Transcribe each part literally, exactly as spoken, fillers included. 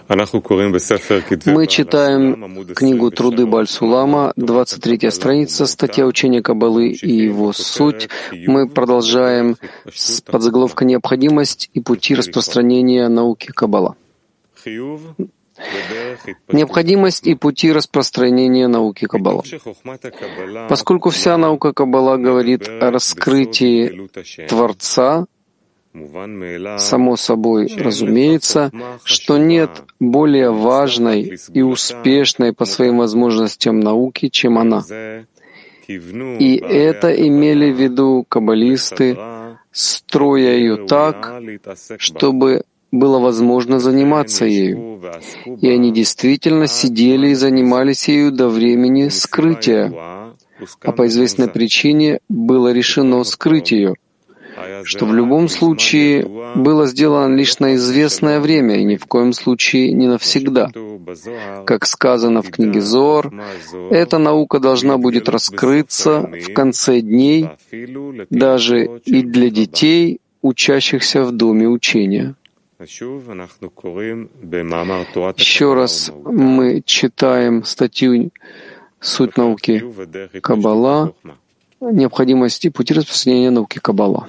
Мы читаем книгу «Труды Бааль-Сулама», двадцать третья страница, статья учения Каббалы и его суть. Мы продолжаем с подзаголовка «Необходимость и пути распространения науки Каббала». Необходимость и пути распространения науки Каббала. Поскольку вся наука Каббала говорит о раскрытии Творца, само собой разумеется, что нет более важной и успешной по своим возможностям науки, чем она. И это имели в виду каббалисты, строя ее так, чтобы было возможно заниматься ею. И они действительно сидели и занимались ею до времени скрытия, а по известной причине было решено скрыть ее, что в любом случае было сделано лишь на известное время и ни в коем случае не навсегда. Как сказано в книге Зоар, эта наука должна будет раскрыться в конце дней даже и для детей, учащихся в доме учения. Еще раз мы читаем статью «Суть науки Каббала», необходимость и пути распространения науки Каббала.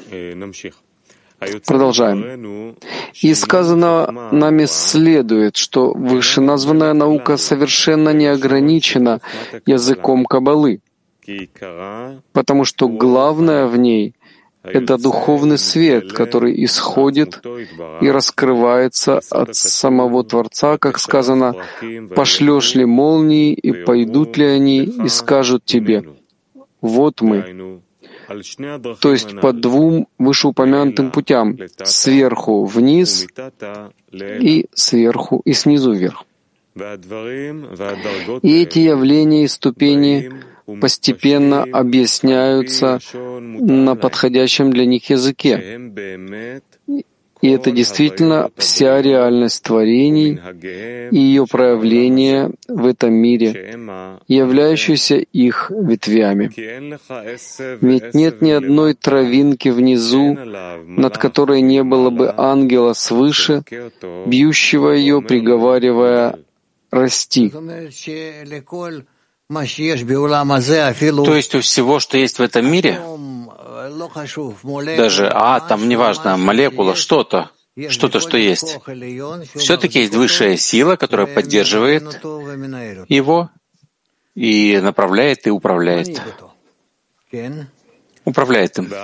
Продолжаем. И сказано нами следует, что вышеназванная наука совершенно не ограничена языком Каббалы, потому что главное в ней — это духовный свет, который исходит и раскрывается от самого Творца, как сказано, «Пошлешь ли молнии, и пойдут ли они, и скажут тебе, вот мы». То есть по двум вышеупомянутым путям — сверху вниз и сверху и снизу вверх. И эти явления и ступени постепенно объясняются на подходящем для них языке. И это действительно вся реальность творений и ее проявление в этом мире, являющиеся их ветвями. Ведь нет ни одной травинки внизу, над которой не было бы ангела свыше, бьющего ее, приговаривая «расти». То есть у всего, что есть в этом мире, даже атом, неважно, молекула, что-то, что-то, что есть, все-таки есть высшая сила, которая поддерживает его и направляет и управляет. Управляет им.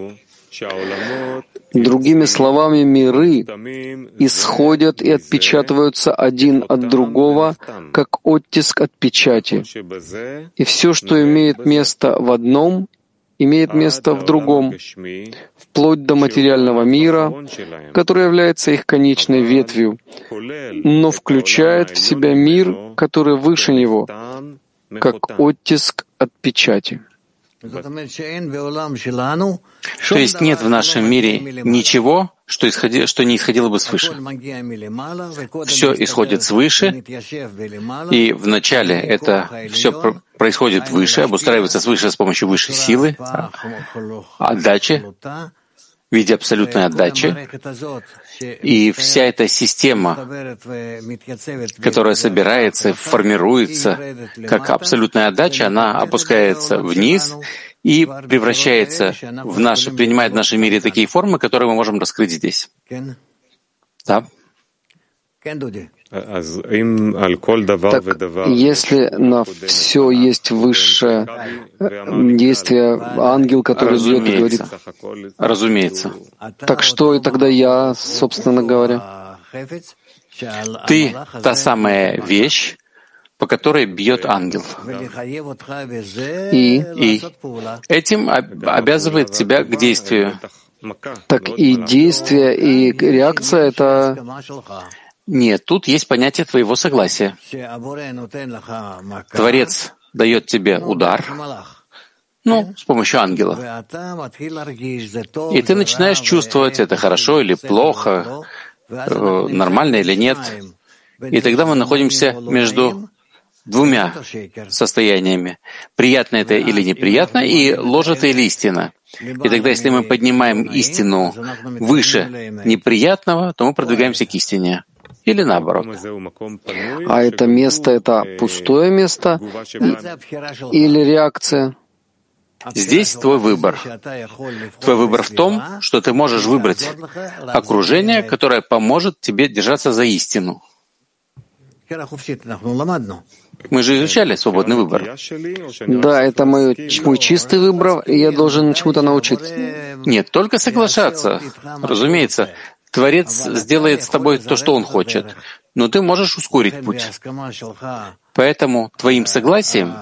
Другими словами, миры исходят и отпечатываются один от другого, как оттиск от печати. И все, что имеет место в одном, имеет место в другом, вплоть до материального мира, который является их конечной ветвью, но включает в себя мир, который выше него, как оттиск от печати. То есть нет в нашем мире ничего, что, исходи, что не исходило бы свыше. Все исходит свыше, и вначале это все происходит выше, обустраивается свыше с помощью высшей силы, отдачи, в виде абсолютной отдачи. И вся эта система, которая собирается, формируется как абсолютная отдача, она опускается вниз и превращается в наши, принимает в нашем мире такие формы, которые мы можем раскрыть здесь. Да? Так, если на все есть высшее действие, ангел, который бьет и говорит, разумеется. Так что и тогда я, собственно говоря? Ты — та самая вещь, по которой бьет ангел. И, и этим обязывает тебя к действию. Так и действие, и реакция — это... Нет, тут есть понятие твоего согласия. Творец дает тебе удар, ну, с помощью ангела. И ты начинаешь чувствовать, это хорошо или плохо, нормально или нет. И тогда мы находимся между двумя состояниями. Приятно это или неприятно, и ложь это или истина. И тогда, если мы поднимаем истину выше неприятного, то мы продвигаемся к истине. или наоборот. А это место — это пустое место или реакция? Здесь твой выбор. Твой выбор в том, что ты можешь выбрать окружение, которое поможет тебе держаться за истину. Мы же изучали свободный выбор. Да, это мой, мой чистый выбор, и я должен чему-то научиться. Нет, только соглашаться. Разумеется, Творец сделает с тобой то, что Он хочет, но ты можешь ускорить путь. Поэтому твоим согласием,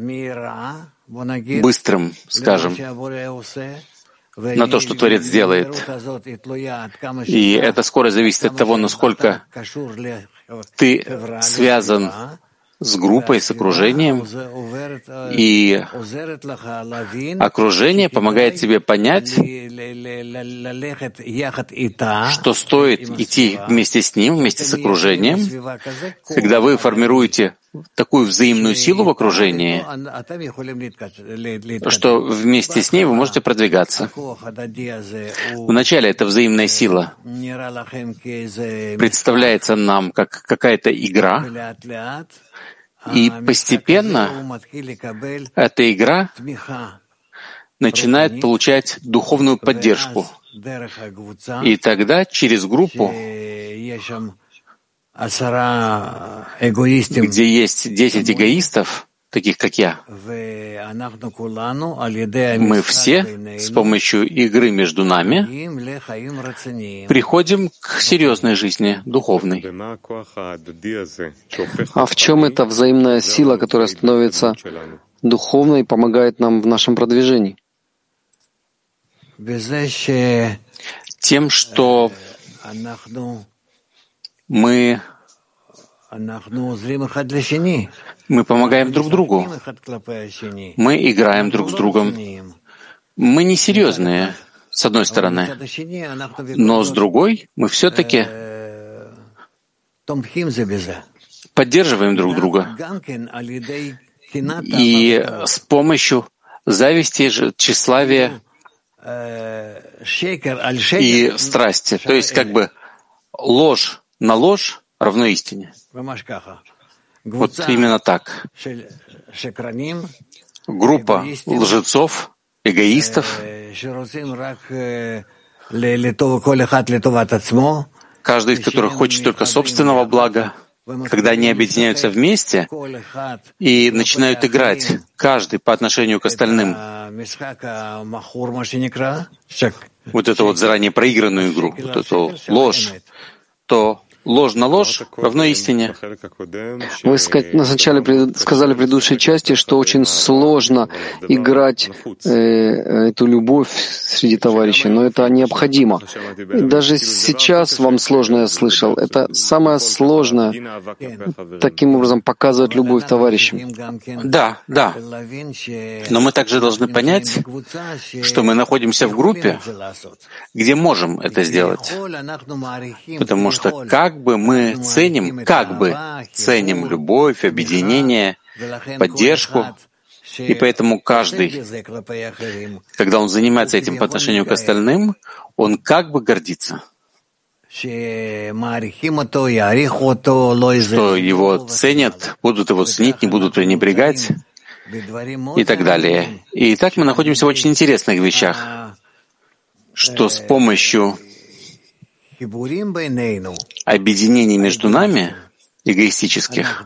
быстрым, скажем, на то, что Творец делает, и эта скорость зависит от того, насколько ты связан с группой, с окружением, и окружение помогает тебе понять, что стоит идти вместе с ним, вместе с окружением. Когда вы формируете такую взаимную силу в окружении, что вместе с ней вы можете продвигаться. Вначале эта взаимная сила представляется нам как какая-то игра, и постепенно эта игра начинает получать духовную поддержку. И тогда через группу, где есть десять эгоистов, таких как я, мы все с помощью игры между нами приходим к серьезной жизни, духовной. А в чем эта взаимная сила, которая становится духовной и помогает нам в нашем продвижении? Тем, что мы Мы помогаем друг другу. Мы играем друг с другом. Мы не серьезные, с одной стороны, но с другой мы все-таки поддерживаем друг друга. И с помощью зависти, тщеславия и страсти. То есть как бы ложь на ложь равно истине. Вот именно так. Группа лжецов, эгоистов, каждый из которых хочет только собственного блага, когда они объединяются вместе и начинают играть, каждый по отношению к остальным, вот эту вот заранее проигранную игру, вот эту ложь, то ложь на ложь равно истине. Вы вначале сказали в предыдущей части, что очень сложно играть э, эту любовь среди товарищей, но это необходимо. И даже сейчас вам сложно, я слышал, это самое сложное, таким образом показывать любовь товарищам. Да, да. Но мы также должны понять, что мы находимся в группе, где можем это сделать. Потому что как Как бы мы ценим, как бы ценим любовь, объединение, поддержку, и поэтому каждый, когда он занимается этим по отношению к остальным, он как бы гордится, что его ценят, будут его ценить, не будут пренебрегать и так далее. И так мы находимся в очень интересных вещах, что с помощью объединений между нами, эгоистических,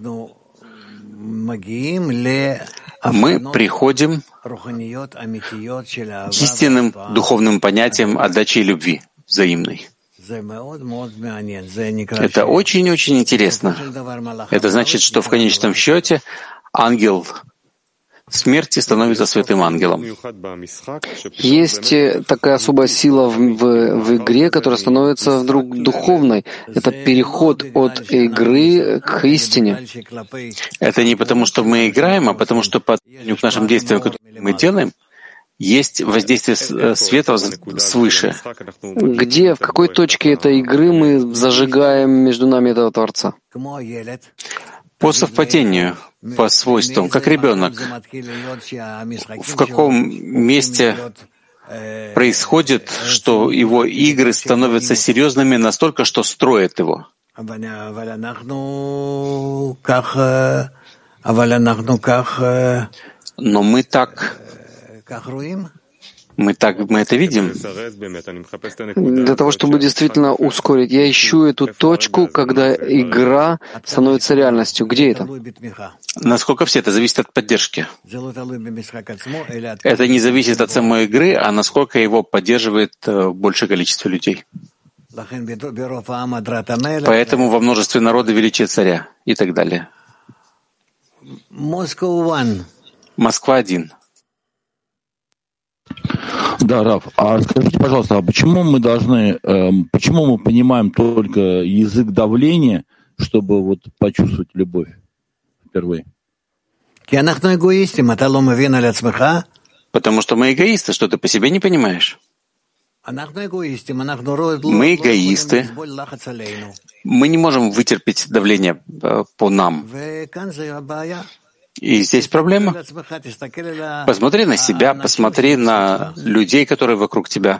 мы приходим к истинным духовным понятиям отдачи и любви взаимной. Это очень-очень интересно. Это значит, что в конечном счете ангел смерти становится святым ангелом. Есть такая особая сила в, в, в игре, которая становится вдруг духовной. Это переход от игры к истине. Это не потому, что мы играем, а потому, что по отношению к нашим действиям, которые мы делаем, есть воздействие света свыше. Где, в какой точке этой игры мы зажигаем между нами этого Творца? По совпадению, по свойствам, как ребенок. В каком месте происходит, что его игры становятся серьезными настолько, что строят его? Но мы так, мы так, мы это видим. Для того, чтобы действительно ускорить, я ищу эту точку, когда игра становится реальностью. Где это? Насколько все это зависит от поддержки. Это не зависит от самой игры, а насколько его поддерживает большее количество людей. Поэтому во множестве народа величие царя и так далее. Москва один. Да, Раф, а скажите, пожалуйста, а почему мы должны, э, почему мы понимаем только язык давления, чтобы вот почувствовать любовь впервые? Потому что мы эгоисты, что ты по себе не понимаешь. Мы эгоисты. Мы не можем вытерпеть давление по нам. И здесь проблема. Посмотри на себя, посмотри на людей, которые вокруг тебя.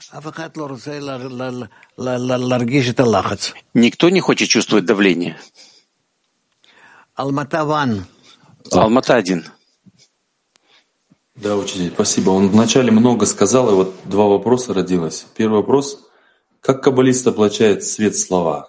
Никто не хочет чувствовать давление. Алмата один. Да, учитель, спасибо. Он вначале много сказал, и вот два вопроса родилось. Первый вопрос. Как каббалист облачает свет в слова?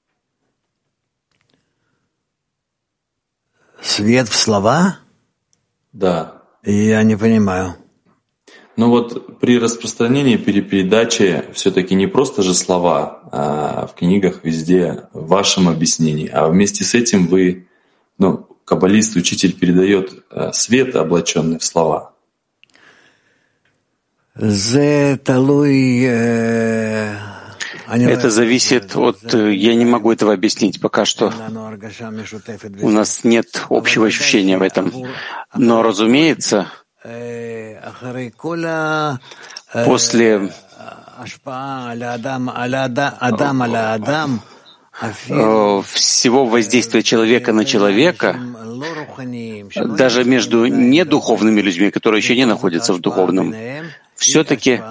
Свет в слова? Да. Я не понимаю. Ну вот при распространении, перепередаче все-таки не просто же слова, а в книгах везде в вашем объяснении, а вместе с этим вы, ну, каббалист, учитель передает свет, облаченный в слова. Это зависит от... Я не могу этого объяснить пока что. У нас нет общего ощущения в этом. Но, разумеется, после всего воздействия человека на человека, даже между недуховными людьми, которые еще не находятся в духовном, все-таки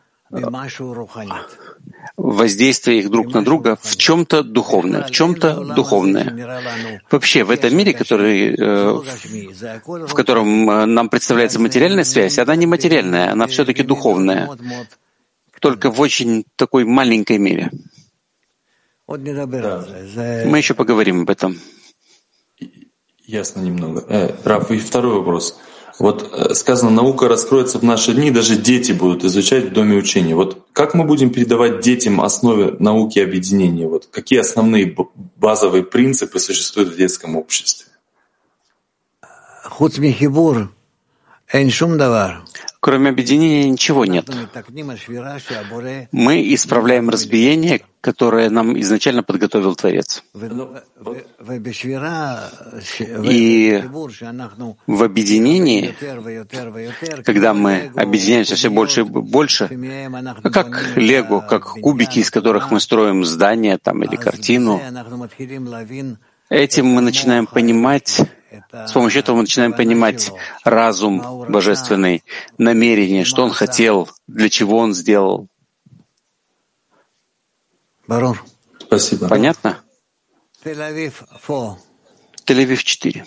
воздействие их друг на друга в чем-то духовное, в чем-то духовное. Вообще, в этом мире, который, в котором нам представляется материальная связь, она не материальная, она все-таки духовная, только в очень такой маленькой мере. Да. Мы еще поговорим об этом. Ясно немного. Э, Раф, и второй вопрос. Вот э, сказано, наука раскроется в наши дни, даже дети будут изучать в Доме учения. Вот как мы будем передавать детям основы науки объединения? Вот какие основные базовые принципы существуют в детском обществе? Кроме объединения ничего нет. Мы исправляем разбиение, которое нам изначально подготовил Творец. И в объединении, когда мы объединяемся все больше и больше, как лего, как кубики, из которых мы строим здание там, или картину, этим мы начинаем понимать, с помощью этого мы начинаем понимать разум божественный, намерение, что он хотел, для чего он сделал. Спасибо. Понятно? Тель-Авив четыре.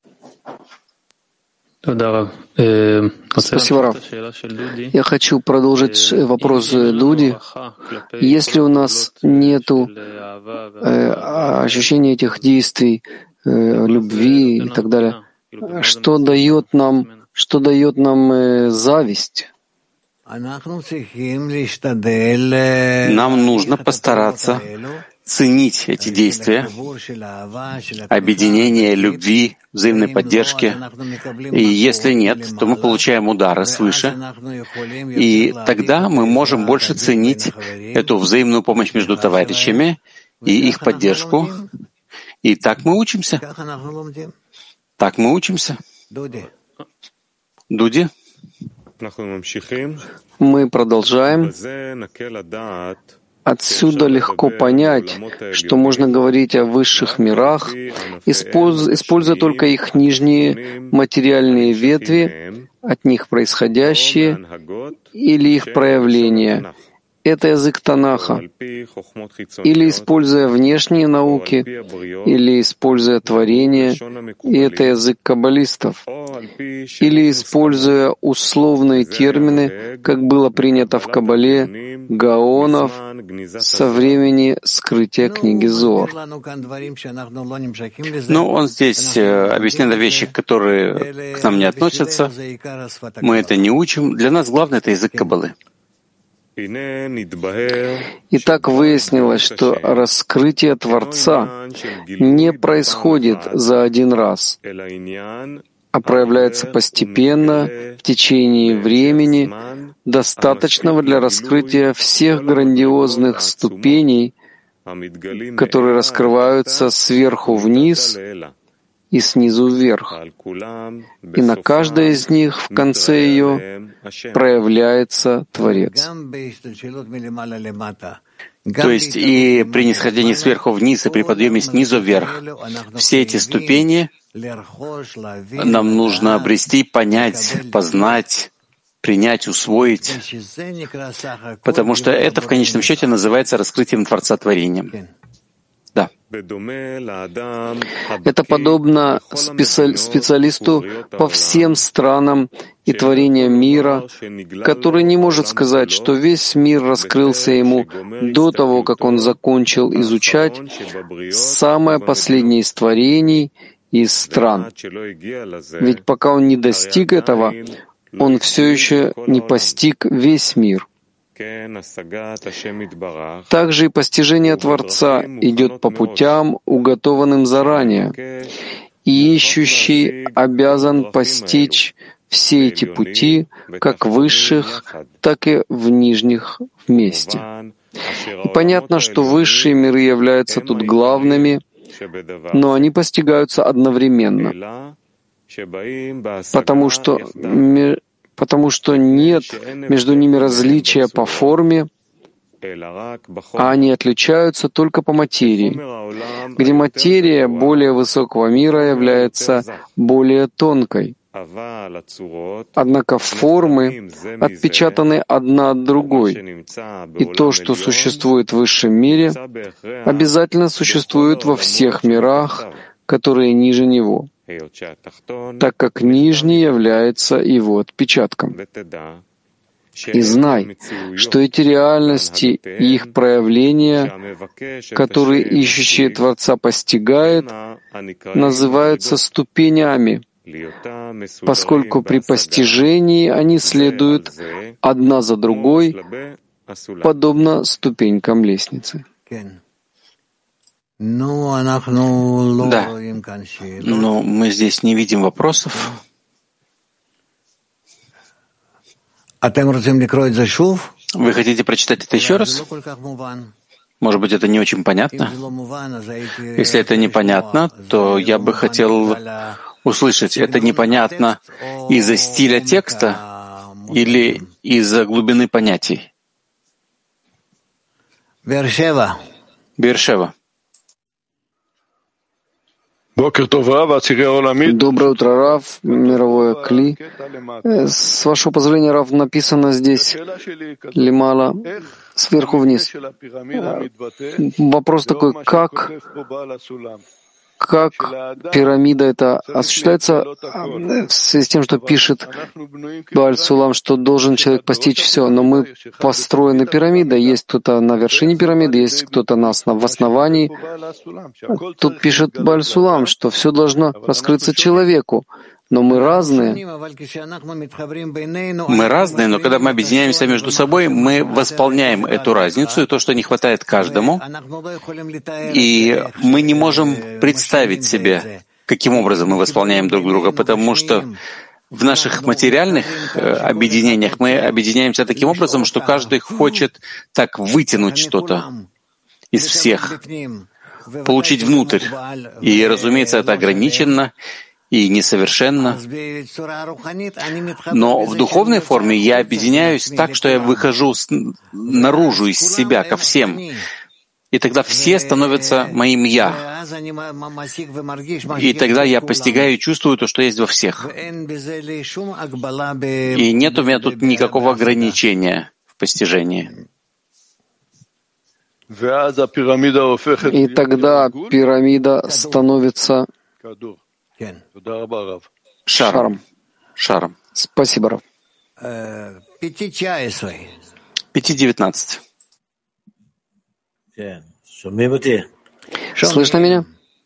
Спасибо, Раф. Я хочу продолжить вопрос Дуди. Если у нас нет ощущения этих действий, любви и так далее, что дает нам, что дает нам зависть? Нам нужно постараться ценить эти действия, объединение, любви, взаимной поддержки. И если нет, то мы получаем удары свыше. И тогда мы можем больше ценить эту взаимную помощь между товарищами и их поддержку. И так мы учимся. Так мы учимся. Дуди? Мы продолжаем. Отсюда легко понять, что можно говорить о высших мирах, используя только их нижние материальные ветви, от них происходящие, или их проявления, это язык Танаха, или используя внешние науки, или используя творение, и это язык каббалистов, или используя условные термины, как было принято в Каббале, гаонов со времени скрытия книги Зоар. Ну, он здесь объясняет вещи, которые к нам не относятся. Мы это не учим. Для нас главное — это язык Каббалы. И так выяснилось, что раскрытие Творца не происходит за один раз, а проявляется постепенно в течение времени, достаточного для раскрытия всех грандиозных ступеней, которые раскрываются сверху вниз и снизу вверх. И на каждой из них в конце ее проявляется Творец. То есть и при нисхождении сверху вниз, и при подъеме снизу вверх, все эти ступени нам нужно обрести, понять, познать, принять, усвоить, потому что это в конечном счете называется раскрытием Творца творением. Да. Это подобно специалисту по всем странам и творениям мира, который не может сказать, что весь мир раскрылся ему до того, как он закончил изучать самое последнее из творений из стран. Ведь пока он не достиг этого, он все еще не постиг весь мир. Также и постижение Творца идет по путям, уготованным заранее, и ищущий обязан постичь все эти пути, как высших, так и в нижних вместе. И понятно, что высшие миры являются тут главными, но они постигаются одновременно, потому что потому что нет между ними различия по форме, а они отличаются только по материи, где материя более высокого мира является более тонкой. Однако формы отпечатаны одна от другой, и то, что существует в высшем мире, обязательно существует во всех мирах, которые ниже него, так как нижний является его отпечатком. И знай, что эти реальности и их проявления, которые ищущие Творца постигает, называются ступенями, поскольку при постижении они следуют одна за другой, подобно ступенькам лестницы. Да, но мы здесь не видим вопросов. Вы хотите прочитать это еще раз? Может быть, это не очень понятно? Если это непонятно, то я бы хотел услышать, это непонятно из-за стиля текста или из-за глубины понятий? Бершева. Бершева. Доброе утро, Рав, мировое Кли. С вашего позволения, Рав, написано здесь лимала, сверху вниз. Вопрос такой, как, как пирамида это осуществляется в связи с тем, что пишет Бааль Сулам, что должен человек постичь все, но мы построены пирамидой. Есть кто-то на вершине пирамиды, есть кто-то на основ... в основании. Тут пишет Бааль Сулам, что все должно раскрыться человеку. Но мы разные. Мы разные, но когда мы объединяемся между собой, мы восполняем эту разницу и то, что не хватает каждому. И мы не можем представить себе, каким образом мы восполняем друг друга, потому что в наших материальных объединениях мы объединяемся таким образом, что каждый хочет так вытянуть что-то из всех, получить внутрь. И, разумеется, это ограничено и несовершенно. Но в духовной форме я объединяюсь так, что я выхожу с, наружу из себя ко всем. И тогда все становятся моим «я». И тогда я постигаю и чувствую то, что есть во всех. И нет у меня тут никакого ограничения в постижении. И тогда пирамида становится шаром. Шаром. Спасибо, Рав. пять девятнадцать. Слышно меня?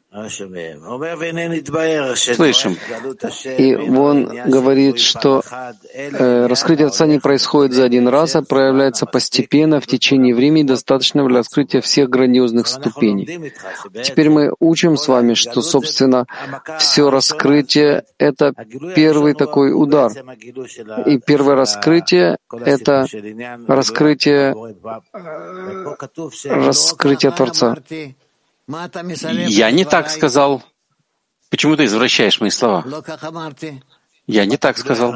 Слышим. И он говорит, что э, раскрытие Отца не происходит за один раз, а проявляется постепенно в течение времени, достаточно для раскрытия всех грандиозных ступеней. Теперь мы учим с вами, что, собственно, все раскрытие — это первый такой удар. И первое раскрытие — это раскрытие, раскрытие Творца. Я не так сказал. Почему ты извращаешь мои слова? Я не так сказал.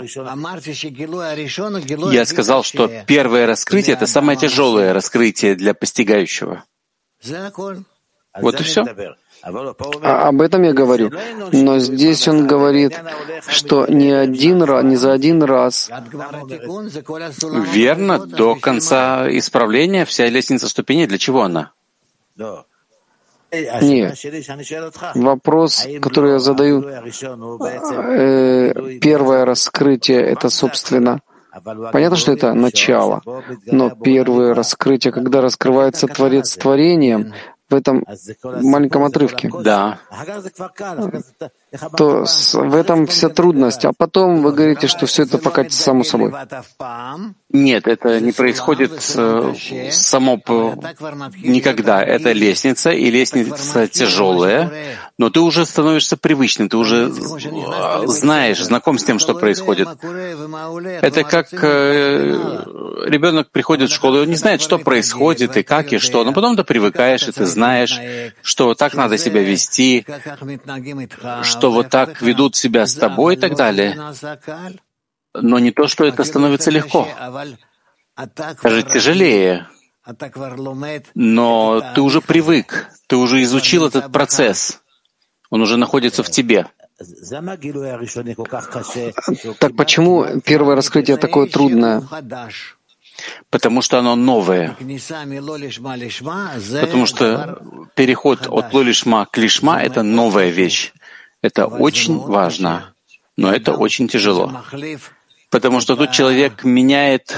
Я сказал, что первое раскрытие — это самое тяжелое раскрытие для постигающего. Вот и все. А об этом я говорю. Но здесь он говорит, что не один раз, не за один раз. Верно, до конца исправления вся лестница ступеней. Для чего она? Нет. Вопрос, который я задаю, э, первое раскрытие — это, собственно, понятно, что это начало, но первое раскрытие, когда раскрывается Творец творением, в этом маленьком отрывке, да, то с, в этом вся трудность. А потом вы говорите, что все это пока само собой. Нет, это не происходит э, само по... никогда. Это лестница, и лестница тяжелая, но ты уже становишься привычным, ты уже знаешь, знаком с тем, что происходит. Это как э, ребенок приходит в школу, и он не знает, что происходит, и как, и что, но потом ты привыкаешь, и ты знаешь, что так надо себя вести, что вот так ведут себя с тобой и так далее. Но не то, что это становится легко. Даже тяжелее. Но ты уже привык, ты уже изучил этот процесс. Он уже находится в тебе. Так почему первое раскрытие такое трудное? Потому что оно новое. Потому что переход от ло-лишма к лишма — это новая вещь. Это очень важно, но это очень тяжело. Потому что тут человек меняет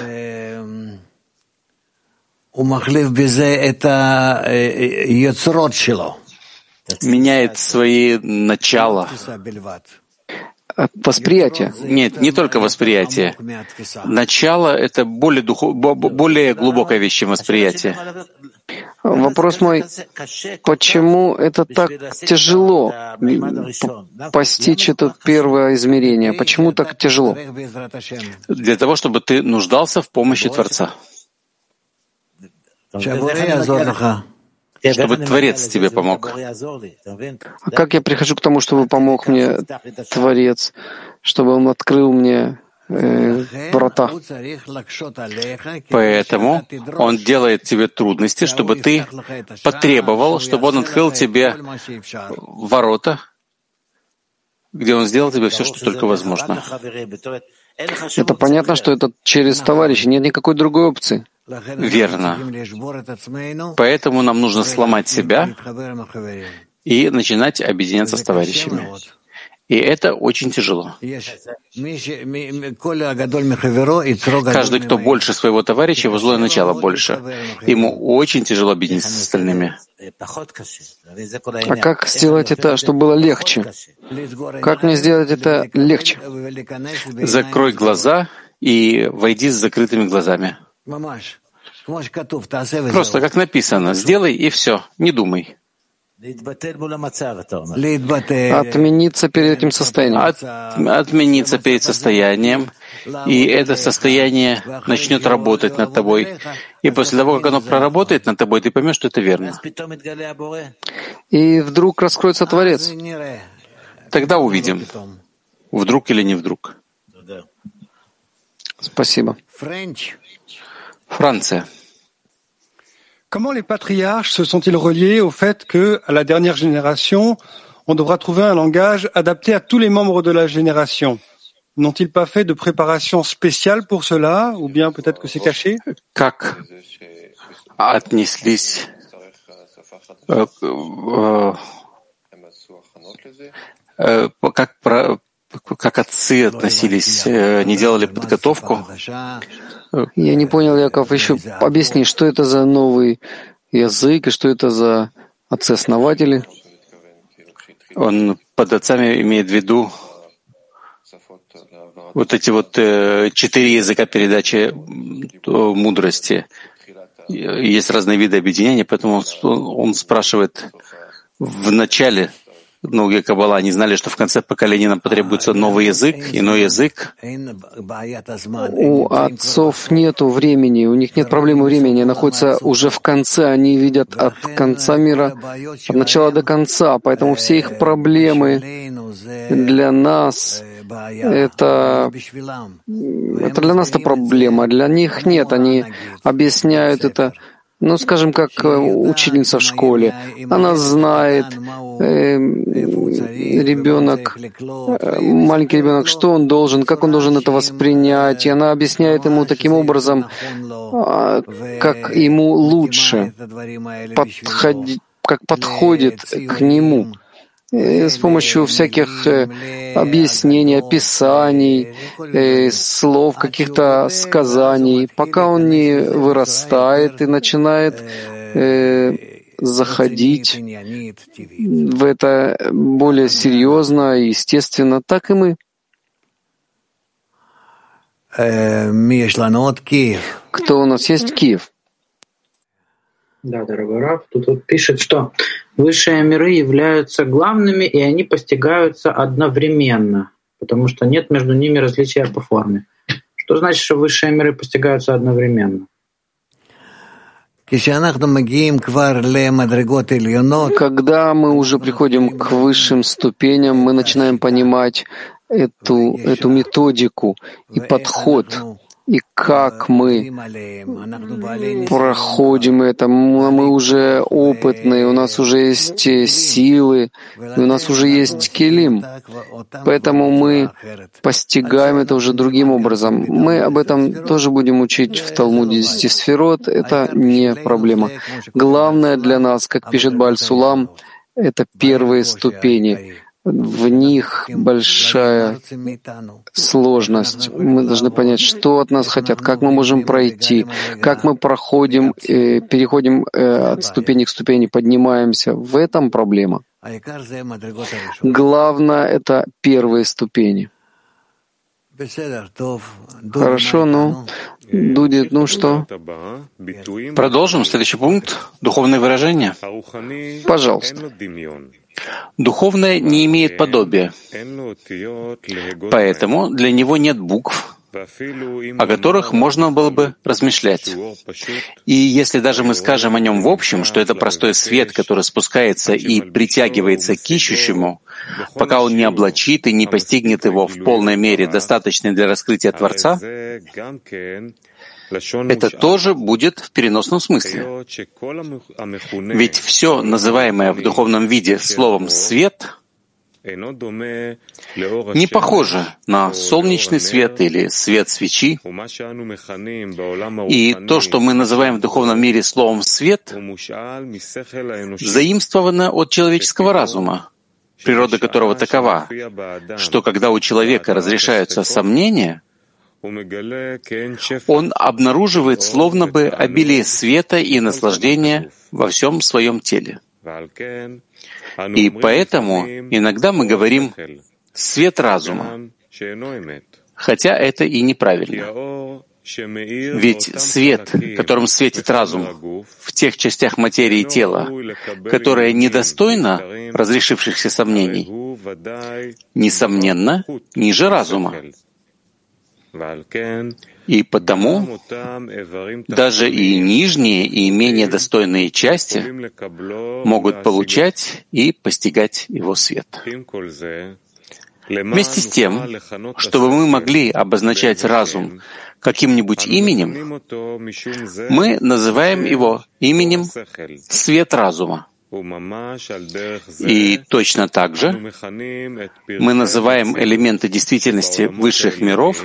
меняет свои начала. Восприятие. Нет, не только восприятие. Начало — это более, духов... более глубокая вещь, чем восприятие. Вопрос мой, почему это так тяжело постичь это первое измерение? Почему так тяжело? Для того, чтобы ты нуждался в помощи Творца. Чтобы Творец тебе помог. А как я прихожу к тому, чтобы помог мне Творец, чтобы Он открыл мне э, врата? Поэтому Он делает тебе трудности, чтобы ты потребовал, чтобы Он открыл тебе ворота, где Он сделал тебе все, что только возможно. Это понятно, что это через товарища, нет никакой другой опции. Верно. Поэтому нам нужно сломать себя и начинать объединяться с товарищами. И это очень тяжело. Каждый, кто больше своего товарища, его злое начало больше. Ему очень тяжело объединиться с остальными. А как сделать это, чтобы было легче? Как мне сделать это легче? Закрой глаза и войди с закрытыми глазами. Просто как написано, сделай и все, не думай. Отмениться перед этим состоянием. От, отмениться перед состоянием, и это состояние начнет работать над тобой. И после того, как оно проработает над тобой, ты поймешь, что это верно. И вдруг раскроется Творец. Тогда увидим, вдруг или не вдруг. Спасибо. Франция. Comment les patriarches se sont-ils reliés au fait que, à la dernière génération, on devra trouver un langage adapté à tous les membres de la génération? N'ont-ils pas fait de préparation spéciale pour cela, ou bien peut-être que c'est caché? Как отнеслись как, как отцы относились, не делали подготовку. Я не понял, Яков, еще объясни, что это за новый язык и что это за отцы-основатели? Он под отцами имеет в виду вот эти вот э, четыре языка передачи мудрости. Есть разные виды объединения, поэтому он, он спрашивает в начале науки Каббала, они знали, что в конце поколения нам потребуется новый язык, иной язык. У отцов нету времени, у них нет проблемы времени, они находятся уже в конце, они видят от конца мира, от начала до конца, поэтому все их проблемы для нас это, это для нас это проблема, для них нет, они объясняют это. Ну, скажем, как ученица в школе. Она знает, э, ребенок, э, маленький ребенок, что он должен, как он должен это воспринять. И она объясняет ему таким образом, э, как ему лучше, подходи, как подходит к нему. И с помощью всяких э, объяснений, описаний, э, слов, каких-то сказаний, пока он не вырастает и начинает э, заходить в это более серьезно и естественно, так и мы. Кто у нас есть? Киев. Да, дорогой Рав, тут вот пишет, что высшие миры являются главными, и они постигаются одновременно, потому что нет между ними различия по форме. Что значит, что высшие миры постигаются одновременно? Когда мы уже приходим к высшим ступеням, мы начинаем понимать эту, эту методику и подход, и как мы проходим это. Мы уже опытные, у нас уже есть силы, и у нас уже есть келим. Поэтому мы постигаем это уже другим образом. Мы об этом тоже будем учить в Талмуде десяти сферот. Это не проблема. Главное для нас, как пишет Бааль Сулам, это первые ступени. В них большая сложность. Мы должны понять, что от нас хотят, как мы можем пройти, как мы проходим, э, переходим э, от ступени к ступени, поднимаемся. В этом проблема. Главное — это первые ступени. Хорошо, ну, Дудит, ну что? Продолжим. Следующий пункт. Духовное выражение. Пожалуйста. Духовное не имеет подобия, поэтому для него нет букв, о которых можно было бы размышлять. И если даже мы скажем о нем в общем, что это простой свет, который спускается и притягивается к ищущему, пока он не облачит и не постигнет его в полной мере, достаточной для раскрытия Творца, это тоже будет в переносном смысле. Ведь все, называемое в духовном виде словом «свет», не похоже на солнечный свет или свет свечи. И то, что мы называем в духовном мире словом «свет», заимствовано от человеческого разума, природа которого такова, что когда у человека разрешаются сомнения, он обнаруживает словно бы обилие света и наслаждения во всем своем теле. И поэтому иногда мы говорим «свет разума», хотя это и неправильно. Ведь свет, которым светит разум в тех частях материи тела, которая недостойна разрешившихся сомнений, несомненно, ниже разума. И потому даже и нижние, и менее достойные части могут получать и постигать его свет. Вместе с тем, чтобы мы могли обозначать разум каким-нибудь именем, мы называем его именем «свет разума». И точно так же мы называем элементы действительности высших миров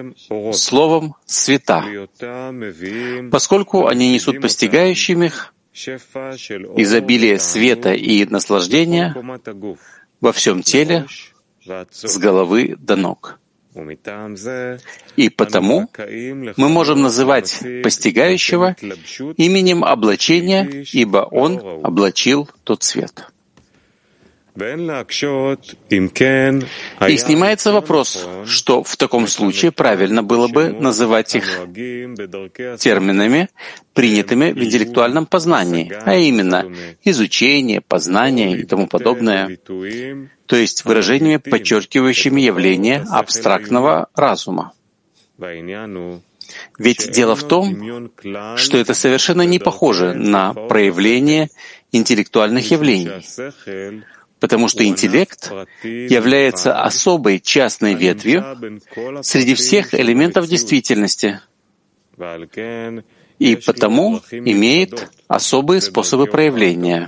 словом «света», поскольку они несут постигающим их изобилие света и наслаждения во всем теле, с головы до ног. И потому мы можем называть постигающего именем облачения, ибо он облачил тот свет. И снимается вопрос, что в таком случае правильно было бы называть их терминами, принятыми в интеллектуальном познании, а именно изучение, познание и тому подобное, то есть выражениями, подчеркивающими явление абстрактного разума. Ведь дело в том, что это совершенно не похоже на проявление интеллектуальных явлений, потому что интеллект является особой частной ветвью среди всех элементов действительности и потому имеет особые способы проявления.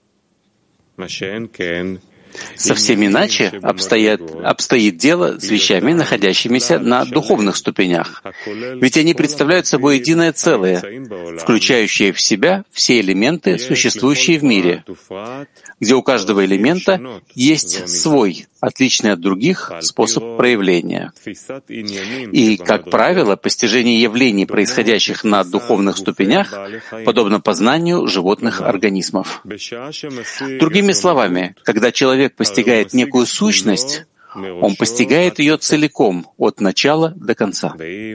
Совсем иначе обстоят, обстоит дело с вещами, находящимися на духовных ступенях. Ведь они представляют собой единое целое, включающее в себя все элементы, существующие в мире, где у каждого элемента есть свой, отличный от других, способ проявления. И, как правило, постижение явлений, происходящих на духовных ступенях, подобно познанию животных организмов. Другими словами, когда человек постигает некую сущность, он постигает ее целиком, от начала до конца.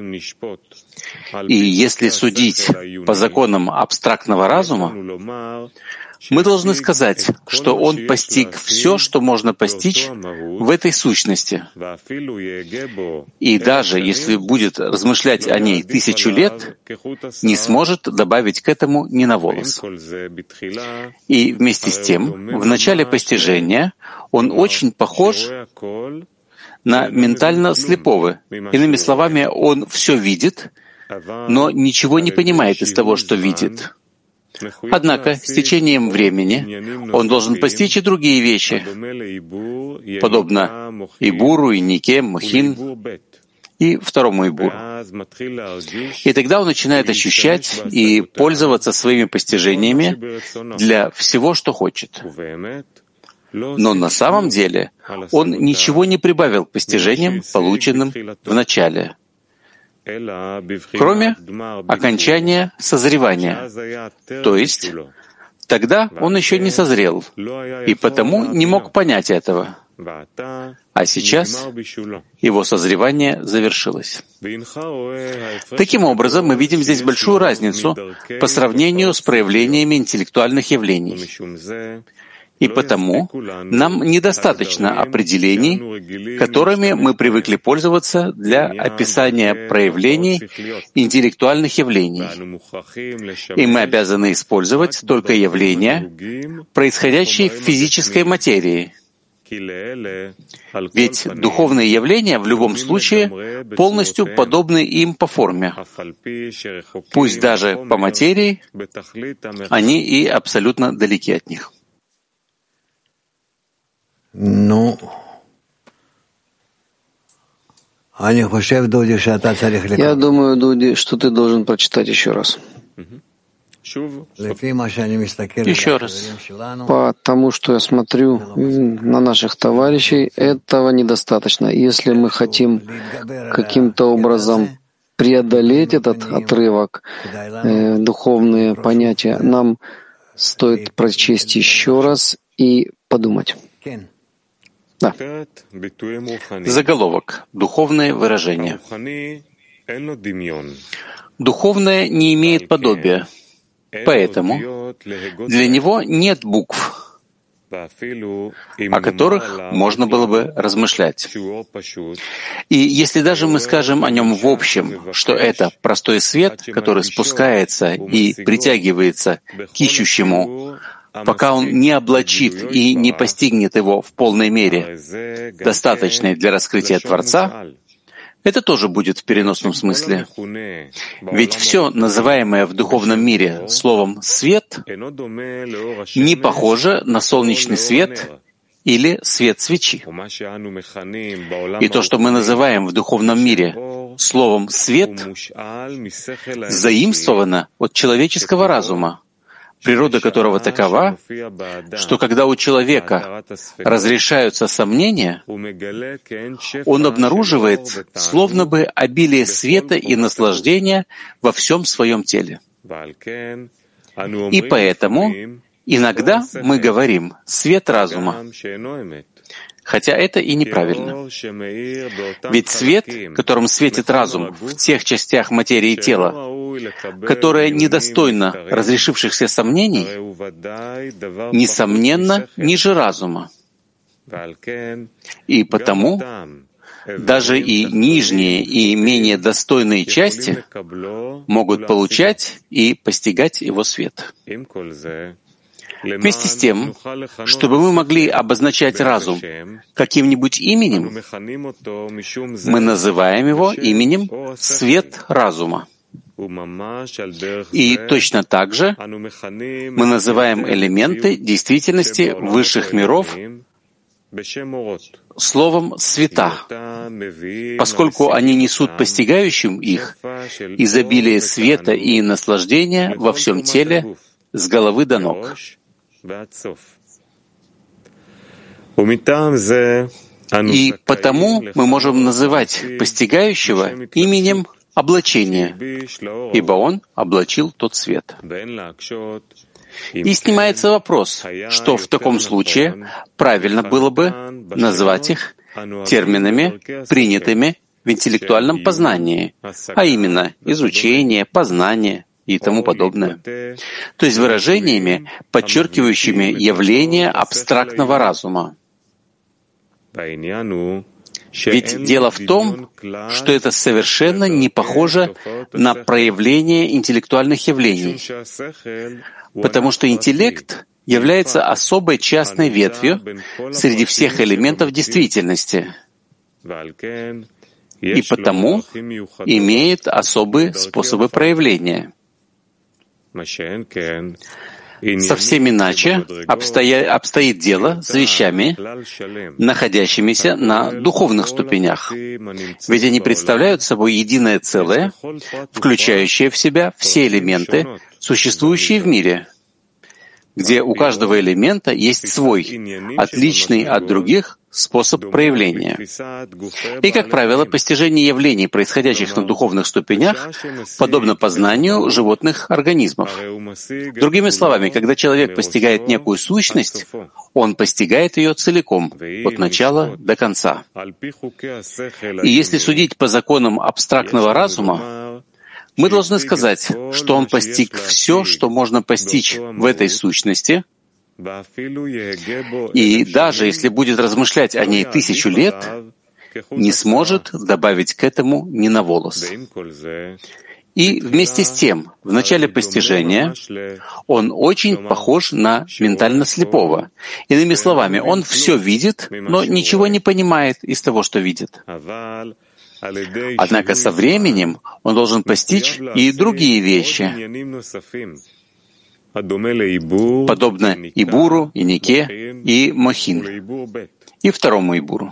И если судить по законам абстрактного разума, мы должны сказать, что он постиг все, что можно постичь в этой сущности. И даже если будет размышлять о ней тысячу лет, не сможет добавить к этому ни на волос. И вместе с тем, в начале постижения он очень похож на ментально слепого. Иными словами, он все видит, но ничего не понимает из того, что видит. Однако, с течением времени он должен постичь и другие вещи, подобно Ибуру, и Нике, Мухин и второму Ибуру. И тогда он начинает ощущать и пользоваться своими постижениями для всего, что хочет. Но на самом деле он ничего не прибавил к постижениям, полученным в начале, кроме окончания созревания. То есть тогда он еще не созрел, и потому не мог понять этого. А сейчас его созревание завершилось. Таким образом, мы видим здесь большую разницу по сравнению с проявлениями интеллектуальных явлений. И потому нам недостаточно определений, которыми мы привыкли пользоваться для описания проявлений интеллектуальных явлений. И мы обязаны использовать только явления, происходящие в физической материи. Ведь духовные явления в любом случае полностью подобны им по форме. Пусть даже по материи они и абсолютно далеки от них. Ну, я думаю, Дуди, что ты должен прочитать еще раз. Еще раз. Потому что я смотрю на наших товарищей, этого недостаточно. Если мы хотим каким-то образом преодолеть этот отрывок, э, духовные понятия, нам стоит прочесть еще раз и подумать. Да. Заголовок. Духовные выражения. Духовное не имеет подобия, поэтому для него нет букв, о которых можно было бы размышлять. И если даже мы скажем о нем в общем, что это простой свет, который спускается и притягивается к ищущему, пока он не облачит и не постигнет его в полной мере, достаточной для раскрытия Творца, это тоже будет в переносном смысле. Ведь все, называемое в духовном мире словом «свет», не похоже на солнечный свет или свет свечи. И то, что мы называем в духовном мире словом «свет», заимствовано от человеческого разума, природа которого такова, что когда у человека разрешаются сомнения, он обнаруживает словно бы обилие света и наслаждения во всем своем теле. И поэтому иногда мы говорим «свет разума», хотя это и неправильно. Ведь свет, которым светит разум в тех частях материи тела, которая недостойна разрешившихся сомнений, несомненно, ниже разума. И потому даже и нижние и менее достойные части могут получать и постигать его свет. Вместе с тем, чтобы мы могли обозначать разум каким-нибудь именем, мы называем его именем «свет разума». И точно так же мы называем элементы действительности высших миров словом «света», поскольку они несут постигающим их изобилие света и наслаждения во всем теле с головы до ног. И потому мы можем называть постигающего именем облачения, ибо он облачил тот свет. И снимается вопрос, что в таком случае правильно было бы назвать их терминами, принятыми в интеллектуальном познании, а именно изучение, познание и тому подобное. То есть выражениями, подчеркивающими явление абстрактного разума. Ведь дело в том, что это совершенно не похоже на проявление интеллектуальных явлений, потому что интеллект является особой частной ветвью среди всех элементов действительности, и потому имеет особые способы проявления. Совсем иначе обстоя... обстоит дело с вещами, находящимися на духовных ступенях, ведь они представляют собой единое целое, включающее в себя все элементы, существующие в мире, где у каждого элемента есть свой, отличный от других, способ проявления. И, как правило, постижение явлений, происходящих на духовных ступенях, подобно познанию животных организмов. Другими словами, когда человек постигает некую сущность, он постигает ее целиком, от начала до конца. И если судить по законам абстрактного разума, мы должны сказать, что он постиг все, что можно постичь в этой сущности, и даже если будет размышлять о ней тысячу лет, не сможет добавить к этому ни на волос. И вместе с тем, в начале постижения он очень похож на ментально слепого. Иными словами, он все видит, но ничего не понимает из того, что видит. Однако со временем он должен постичь и другие вещи, подобно Ибуру, и Нике, и Мохин, и второму Ибуру.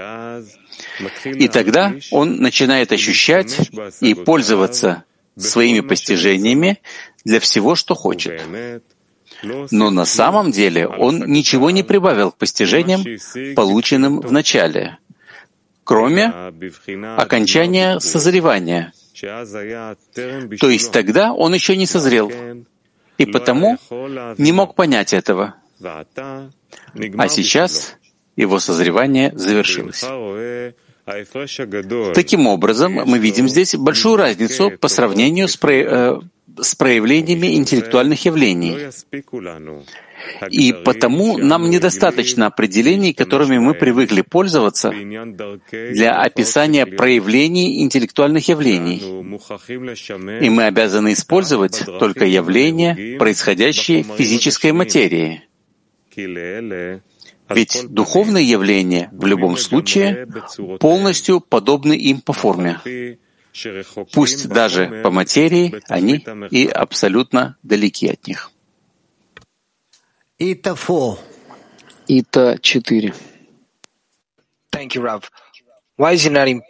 И тогда он начинает ощущать и пользоваться своими постижениями для всего, что хочет. Но на самом деле он ничего не прибавил к постижениям, полученным в начале, кроме окончания созревания. То есть тогда он еще не созрел, и потому не мог понять этого. А сейчас его созревание завершилось. Таким образом, мы видим здесь большую разницу по сравнению с, про... э, с проявлениями интеллектуальных явлений. И потому нам недостаточно определений, которыми мы привыкли пользоваться для описания проявлений интеллектуальных явлений. И мы обязаны использовать только явления, происходящие в физической материи. Ведь духовные явления в любом случае полностью подобны им по форме. Пусть даже по материи они и абсолютно далеки от них. Ита четыре.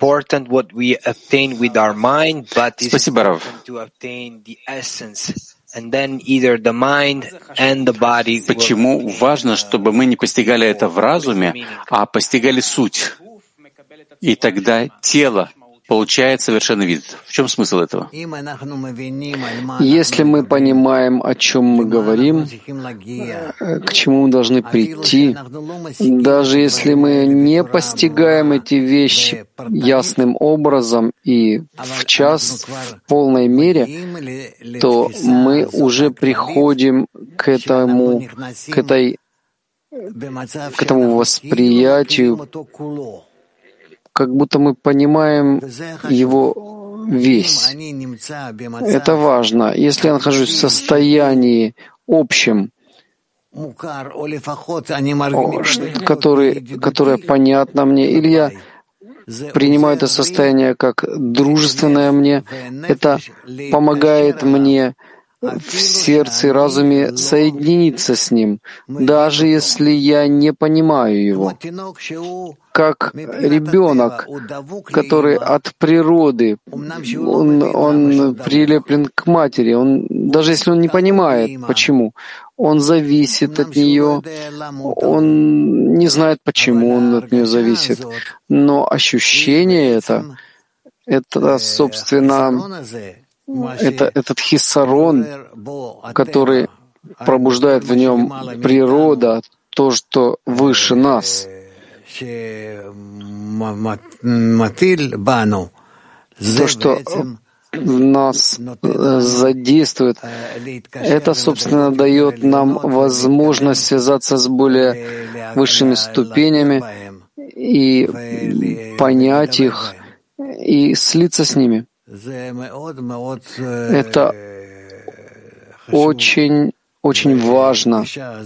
Спасибо, Рав. Почему важно, чтобы мы не постигали это в разуме, а постигали суть? И тогда тело получает совершенный вид. В чем смысл этого? Если мы понимаем, о чем мы говорим, к чему мы должны прийти, даже если мы не постигаем эти вещи ясным образом и в час, в полной мере, то мы уже приходим к этому, к этой, к этому восприятию, как будто мы понимаем его весь. Это важно. Если я нахожусь в состоянии общем, который, которое понятно мне, или я принимаю это состояние как дружественное мне, это помогает мне в сердце и разуме соединиться с ним, даже если я не понимаю его. Как ребенок, который от природы, он, он прилеплен к матери, он, даже если он не понимает, почему, он зависит от нее, он не знает, почему он от нее зависит, но ощущение это, это, собственно, это, этот хиссарон, который пробуждает в нем природа, то, что выше нас, то, что в нас задействует, это, собственно, дает нам возможность связаться с более высшими ступенями и понять их, и слиться с ними. Это очень, очень важно.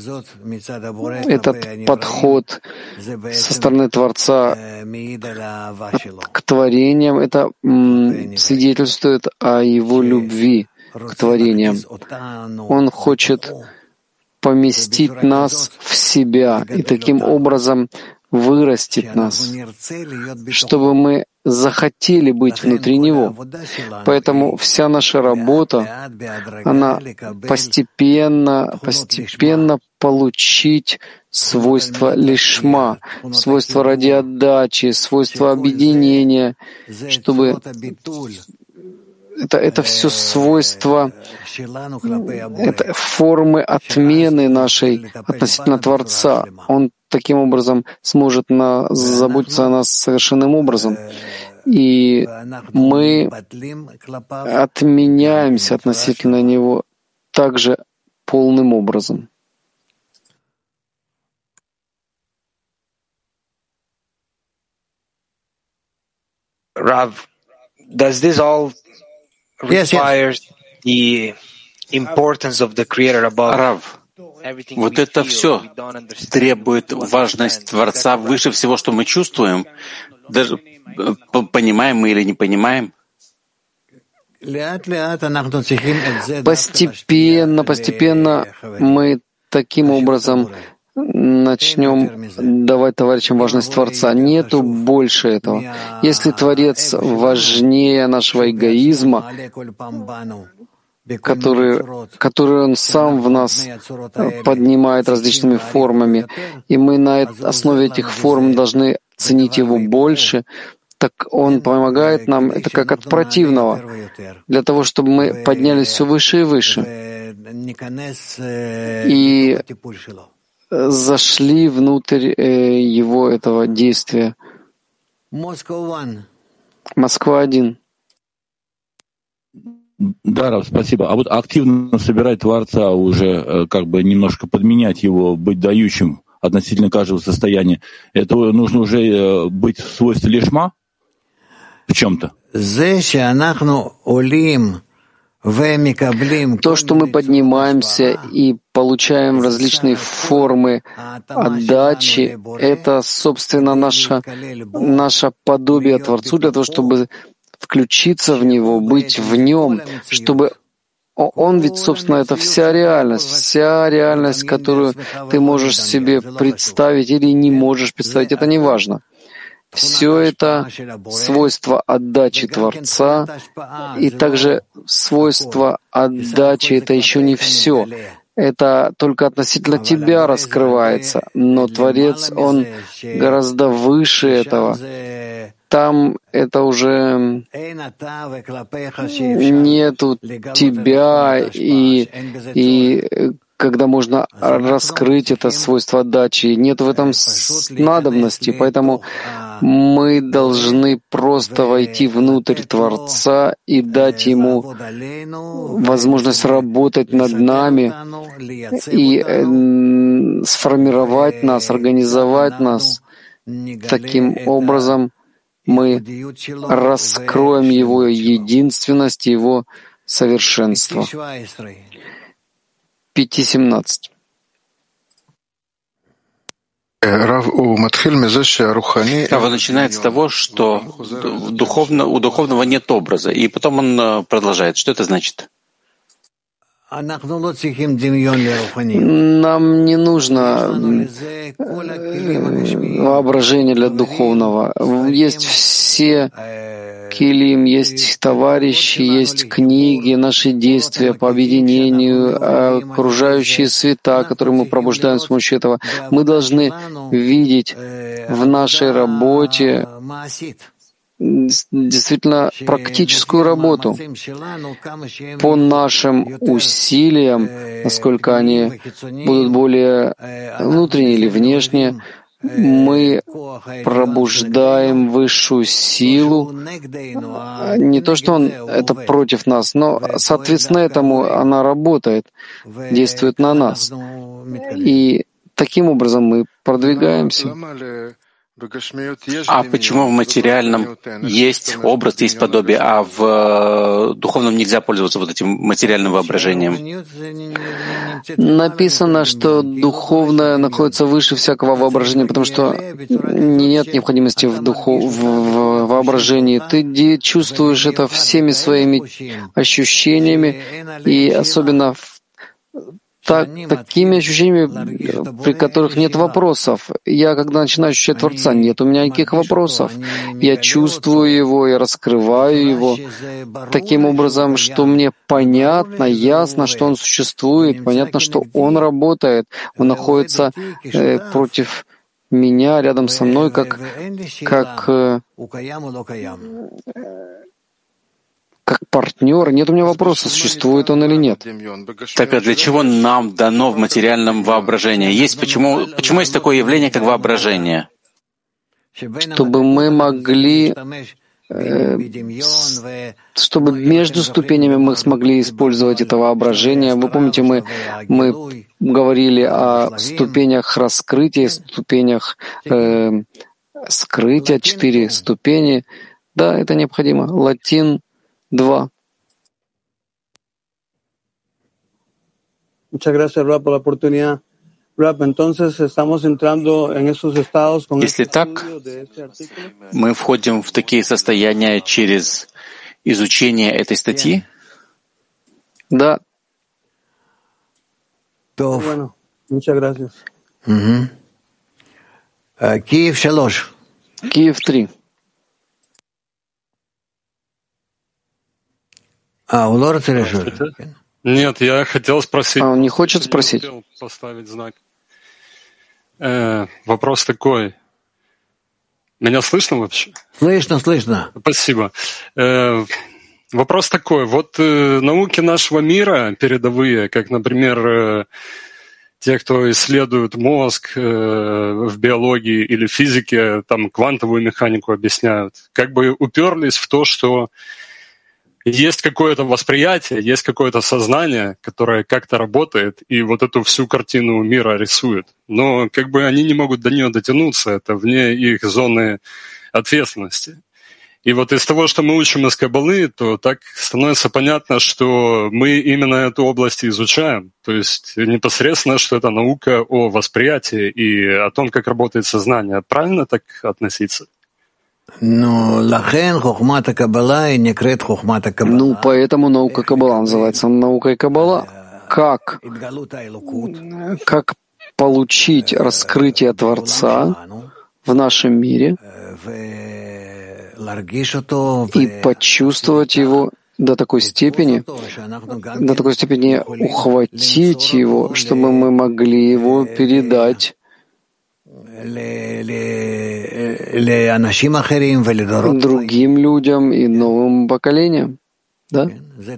Этот подход со стороны Творца к творениям, это м, свидетельствует о его любви к творениям. Он хочет поместить нас в себя и таким образом вырастить нас, чтобы мы захотели быть внутри Него. Поэтому вся наша работа, она постепенно, постепенно получить свойства лишма, свойства ради отдачи, свойства объединения, чтобы это, это все свойства, это формы отмены нашей относительно Творца. Он таким образом сможет на, заботиться о нас совершенным образом. И мы отменяемся относительно Него также полным образом. Rav, does this all requires the importance of the Creator above? Рав, вот это все требует важность Творца выше всего, что мы чувствуем, даже понимаем мы или не понимаем. Постепенно, постепенно мы таким образом начнем давать товарищам важность Творца. Нету больше этого. Если Творец важнее нашего эгоизма, который, который Он сам в нас поднимает различными формами, и мы на основе этих форм должны ценить Его больше, так Он помогает нам, это как от противного, для того, чтобы мы поднялись все выше и выше. И зашли внутрь э, его этого действия. Москва один. Да, Рав, спасибо. А вот активно собирать Творца уже, как бы немножко подменять его, быть дающим относительно каждого состояния, это нужно уже быть в свойстве лишма в чем-то? То, что мы поднимаемся и получаем различные формы отдачи, это, собственно, наше, наше подобие Творцу для того, чтобы включиться в Него, быть в Нем, чтобы Он ведь, собственно, это вся реальность, вся реальность, которую ты можешь себе представить или не можешь представить, это не важно. Все это свойство отдачи Творца, и также свойство отдачи — это еще не все. Это только относительно тебя раскрывается, но Творец, Он гораздо выше этого. Там это уже нету тебя, и, и когда можно раскрыть это свойство отдачи, нет в этом надобности, поэтому мы должны просто войти внутрь Творца и дать Ему возможность работать над нами и э, сформировать нас, организовать нас. Таким образом мы раскроем Его единственность, Его совершенство. пять семнадцать. Рав начинает с того, что духовно, у духовного нет образа, и потом он продолжает. Что это значит? Нам не нужно воображение для духовного. Есть все килим, есть товарищи, есть книги, наши действия по объединению, окружающие света, которые мы пробуждаем с помощью этого. Мы должны видеть в нашей работе действительно практическую работу по нашим усилиям, насколько они будут более внутренние или внешние. Мы пробуждаем высшую силу. Не то, что он это против нас, но соответственно этому она работает, действует на нас. И таким образом мы продвигаемся. А почему в материальном есть образ, есть подобие, а в духовном нельзя пользоваться вот этим материальным воображением? Написано, что духовное находится выше всякого воображения, потому что нет необходимости в, духу, в воображении. Ты чувствуешь это всеми своими ощущениями, и особенно в Так, такими ощущениями, при которых нет вопросов. Я, когда начинаю ощущать Творца, нет у меня никаких вопросов. Я чувствую Его, я раскрываю Его таким образом, что мне понятно, ясно, что Он существует, понятно, что Он работает, Он находится э, против меня, рядом со мной, как, как э, как партнер. Нет у меня вопроса, существует он или нет. Так а для чего нам дано в материальном воображение? Есть почему, почему есть такое явление, как воображение? Чтобы мы могли, э, чтобы между ступенями мы смогли использовать это воображение. Вы помните, мы, мы говорили о ступенях раскрытия, ступенях э, скрытия, четыре ступени. Да, это необходимо. Латин Два. Muchas gracias, Rab, por la oportunidad. Rab, entonces estamos entrando en esos estados con Если так, мы входим в такие состояния через изучение этой статьи? Да. Bueno, muchas gracias. Киев שלוש. Киев три. А, у Лора решил. Нет, я хотел спросить. А он не хочет спросить? Я хотел поставить знак. Э, вопрос такой. Меня слышно вообще? Слышно, слышно. Спасибо. Э, вопрос такой. Вот э, науки нашего мира передовые, как, например, э, те, кто исследует мозг э, в биологии или физике, там квантовую механику объясняют, как бы уперлись в то, что есть какое-то восприятие, есть какое-то сознание, которое как-то работает, и вот эту всю картину мира рисует. Но как бы они не могут до нее дотянуться, это вне их зоны ответственности. И вот из того, что мы учим из Каббалы, то так становится понятно, что мы именно эту область изучаем. То есть непосредственно, что это наука о восприятии и о том, как работает сознание. Правильно так относиться? Ну, поэтому наука Каббала называется наукой Каббала. Как? Как получить раскрытие Творца в нашем мире и почувствовать его до такой степени, до такой степени ухватить его, чтобы мы могли его передать другим людям и новым поколениям. Да?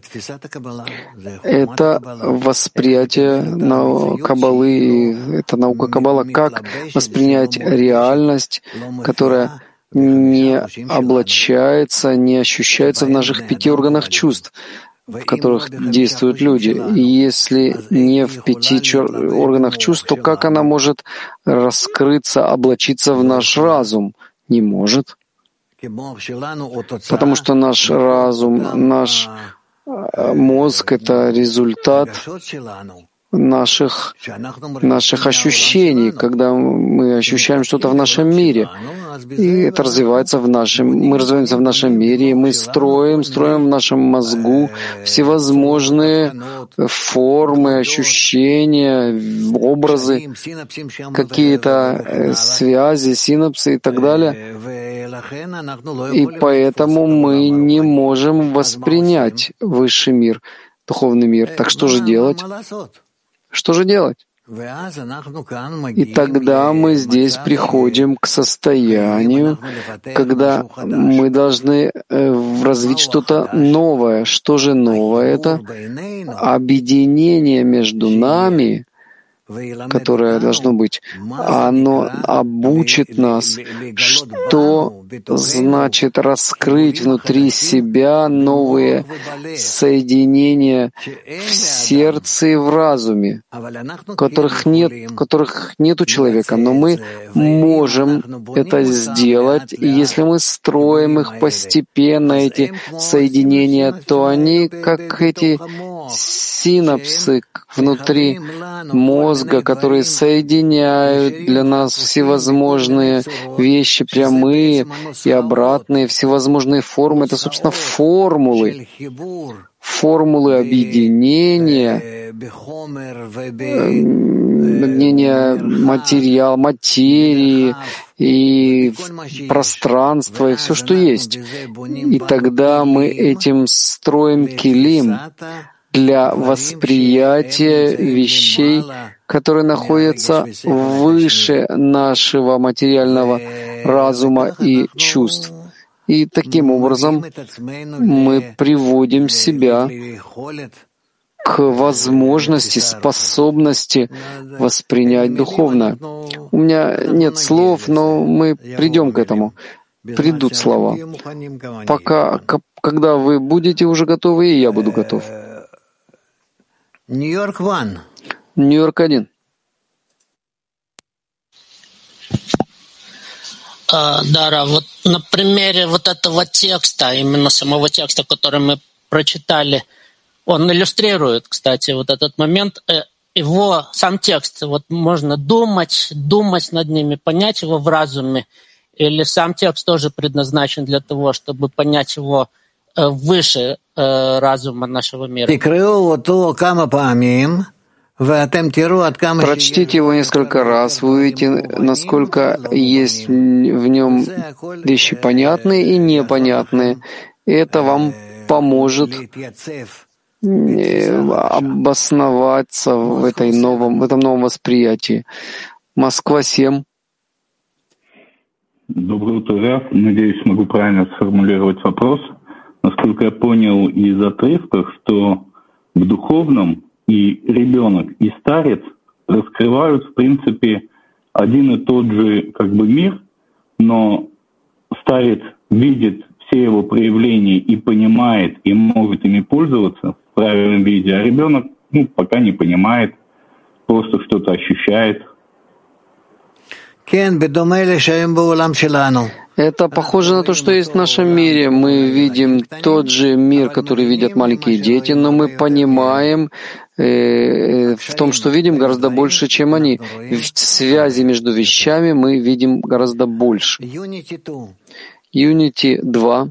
Это восприятие Каббалы, это наука Каббала, как воспринять реальность, которая не облачается, не ощущается в наших пяти органах чувств, в которых действуют люди. И если не в пяти органах чувств, то как она может раскрыться, облачиться в наш разум? Не может. Потому что наш разум, наш мозг — это результат наших, наших ощущений, когда мы ощущаем что-то в нашем мире. И это развивается в нашем, мы развиваемся в нашем мире, и мы строим, строим в нашем мозгу всевозможные формы, ощущения, образы, какие-то связи, синапсы и так далее. И поэтому мы не можем воспринять высший мир, духовный мир. Так что же делать? Что же делать? И тогда мы здесь приходим к состоянию, когда мы должны развить что-то новое. Что же новое это? Объединение между нами, которое должно быть, оно обучит нас, что значит раскрыть внутри себя новые соединения в сердце и в разуме, которых нет, которых нет у человека, но мы можем это сделать, и если мы строим их постепенно, эти соединения, то они как эти синапсы внутри мозга, которые соединяют для нас всевозможные вещи, прямые и обратные, всевозможные формы. Это, собственно, формулы, формулы объединения, объединения материала, материи и пространства, и все, что есть. И тогда мы этим строим килим для восприятия вещей, которые находятся выше нашего материального разума и чувств. И таким образом мы приводим себя к возможности, способности воспринять духовное. У меня нет слов, но мы придем к этому. Придут слова. Пока, когда вы будете уже готовы, и я буду готов. Нью-Йорк один. Нью-Йорк один. А, да, вот на примере вот этого текста, именно самого текста, который мы прочитали, он иллюстрирует, кстати, вот этот момент. Его, сам текст, вот можно думать, думать над ними, понять его в разуме, или сам текст тоже предназначен для того, чтобы понять его выше э, разума нашего мира. Прочтите его несколько раз, вы увидите, насколько есть в нем вещи понятные и непонятные. И это вам поможет обосноваться в, этой новом, в этом новом восприятии. Москва семь. Доброе утро, Раф. Надеюсь, могу правильно сформулировать вопрос. Насколько я понял из отрывков, что в духовном и ребенок, и старец раскрывают, в принципе, один и тот же как бы мир, но старец видит все его проявления и понимает, и может ими пользоваться в правильном виде, а ребенок ну, пока не понимает, просто что-то ощущает. Это похоже на то, что есть в нашем мире. Мы видим тот же мир, который видят маленькие дети, но мы понимаем э, в том, что видим, гораздо больше, чем они. В связи между вещами мы видим гораздо больше. Unity два.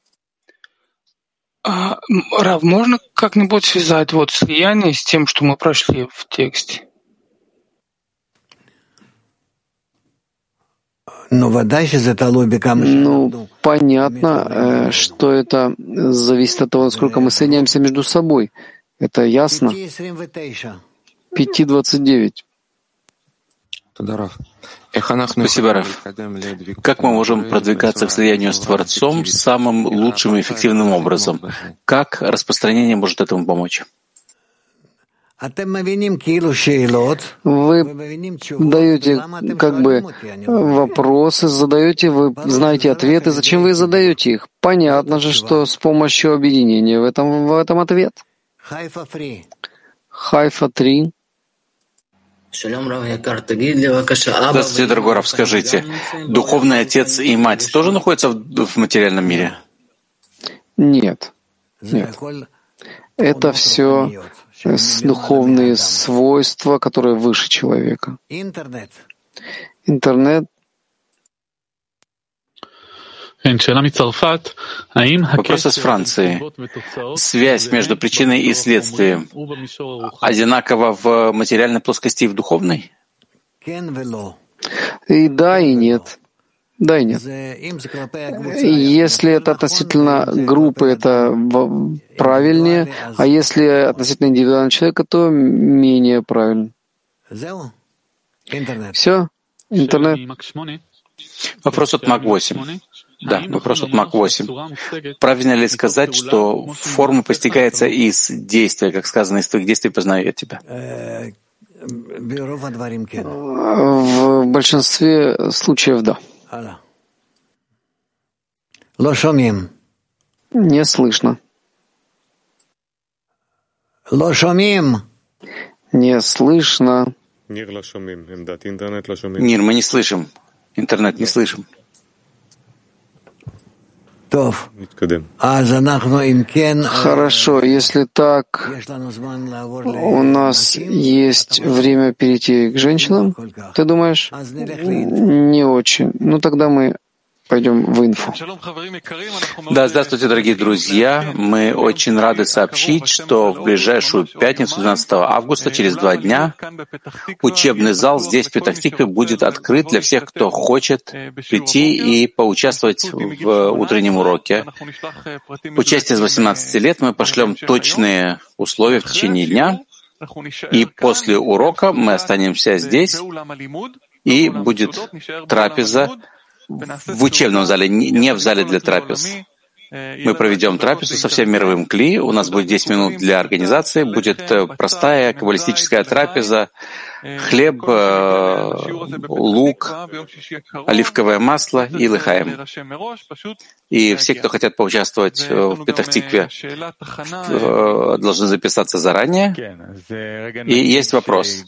А, Рав, можно как-нибудь связать вот слияние с тем, что мы прошли в тексте? Ну, понятно, что это зависит от того, насколько мы соединяемся между собой. Это ясно. пять двадцать девять. Спасибо, Раф. Как мы можем продвигаться к слиянию с Творцом самым лучшим и эффективным образом? Как распространение может этому помочь? Вы даете как бы вопросы, задаете, вы знаете ответы. Зачем вы задаете их? Понятно же, что с помощью объединения в этом, в этом ответ. Хайфа три. Здравствуйте, дорогой Раф, скажите, духовный отец и мать тоже находятся в, в материальном мире? Нет. Нет. Это все духовные свойства, которые выше человека. Интернет. Вопрос из Франции. Связь между причиной и следствием одинакова в материальной плоскости и в духовной? И да, и нет. Да и нет. Если это относительно группы, это правильнее, а если относительно индивидуального человека, то менее правильно. Все? Интернет? Вопрос от Мак восемь. Да, вопрос от Мак восемь. Правильно ли сказать, что форма постигается из действия, как сказано, из твоих действий познаю я тебя? В большинстве случаев да. Не слышно. Не слышно. Нир, мы не слышим. Интернет не слышим. Хорошо, если так, у нас есть время перейти к женщинам, ты думаешь? Не очень. Ну тогда мы пойдем в инфу. Да, здравствуйте, дорогие друзья. Мы очень рады сообщить, что в ближайшую пятницу, двенадцатого августа, через два дня, учебный зал здесь, в Петах-Тикве, будет открыт для всех, кто хочет прийти и поучаствовать в утреннем уроке. Участие с восемнадцати лет мы пошлем точные условия в течение дня, и после урока мы останемся здесь, и будет трапеза в учебном зале, не в зале для трапез. Мы проведем трапезу со всем мировым кли. У нас будет десять минут для организации. Будет простая каббалистическая трапеза. Хлеб, лук, оливковое масло и лыхаем. И все, кто хотят поучаствовать в Петах-Тикве, должны записаться заранее. И есть вопрос.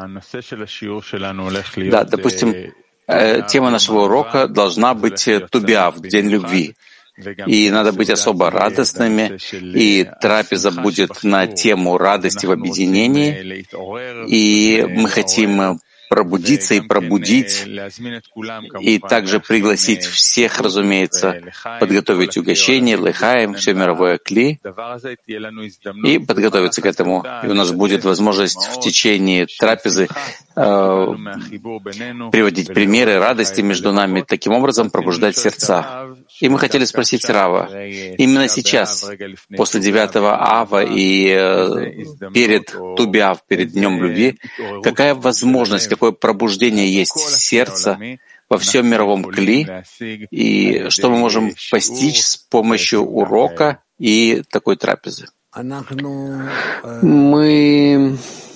Да, допустим, тема нашего урока должна быть Ту-Б'Ав, День любви. И надо быть особо радостными, и трапеза будет на тему радости в объединении. И мы хотим пробудиться и пробудить, и также пригласить всех, разумеется, подготовить угощение, лыхаем, все мировое кли, и подготовиться к этому. И у нас будет возможность в течение трапезы э, приводить примеры радости между нами, таким образом пробуждать сердца. И мы хотели спросить Рава, именно сейчас, после девятого ава и э, перед Ту-Б'Ав, перед Днем любви, какая возможность, какое пробуждение есть сердца во всем мировом кли, и что мы можем постичь с помощью урока и такой трапезы? Мы,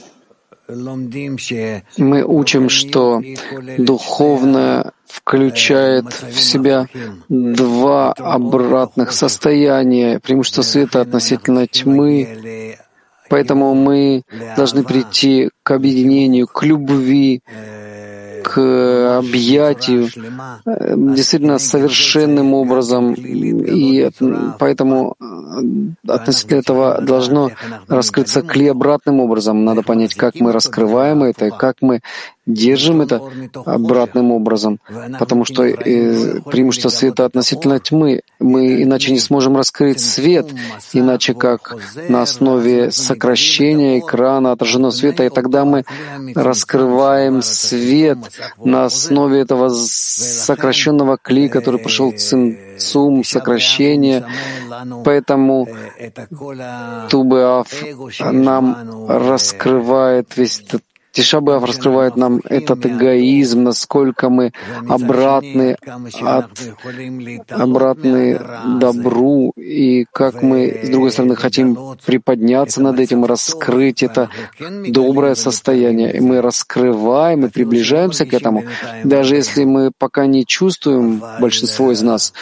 мы учим, что духовное включает в себя два обратных состояния, преимущество света относительно тьмы. Поэтому мы должны прийти к объединению, к любви, к объятию, действительно совершенным образом. И поэтому относительно этого должно раскрыться кли обратным образом. Надо понять, как мы раскрываем это, как мы держим это обратным образом, потому что э, преимущество света относительно тьмы. Мы иначе не сможем раскрыть свет, иначе как на основе сокращения экрана отраженного света, и тогда мы раскрываем свет на основе этого сокращенного кли, который прошел цимцум, сокращение. Поэтому Ту Б'Ав нам раскрывает весь этот Тиша Б'Ав раскрывает нам этот эгоизм, насколько мы обратны от обратны добру, и как мы, с другой стороны, хотим приподняться над этим и раскрыть это доброе состояние. И мы раскрываем и приближаемся к этому, даже если мы пока не чувствуем, большинство из нас,